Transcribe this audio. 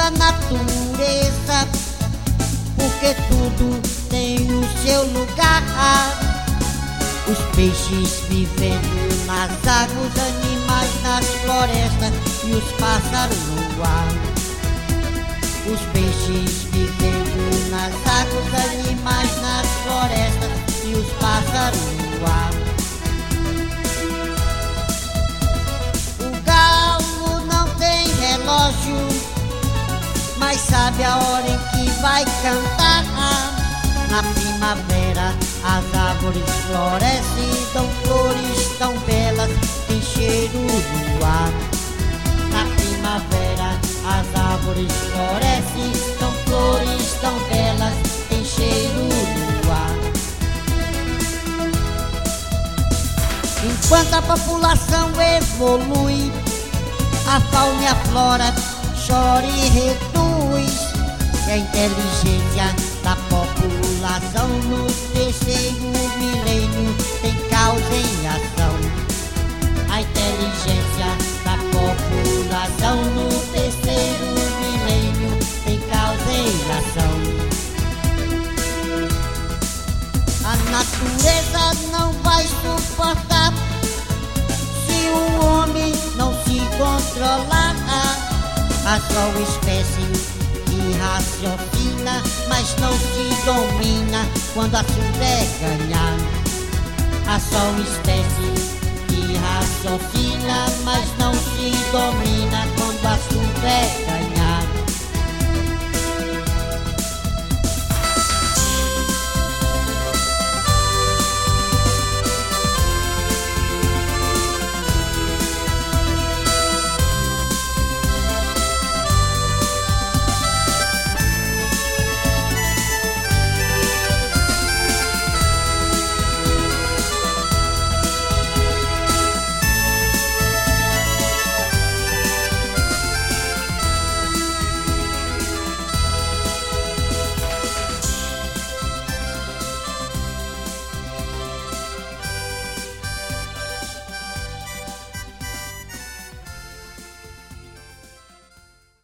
a natureza, porque tudo tem o seu lugar. Os peixes vivendo nas águas, animais nas florestas e os pássaros no ar. Os peixes vivendo nas águas, animais nas florestas e os pássaros no ar. O galo não tem relógio, mas sabe a hora em que vai cantar. Na primavera as árvores florescem, dão flores tão belas, tem cheiro no ar. Na primavera as árvores florescem, dão flores tão belas, tem cheiro no ar. Enquanto a população evolui, a fauna e a flora chora e reduz. E a inteligência da população no terceiro milênio tem causa em ação. A inteligência da população no terceiro milênio tem causa em ação. A natureza não vai suportar se o homem não se controlar. A sua espécie que raciocina, mas não se domina quando assunto é ganhar. A sua espécie que raciocina, mas não se domina quando assunto é ganhar.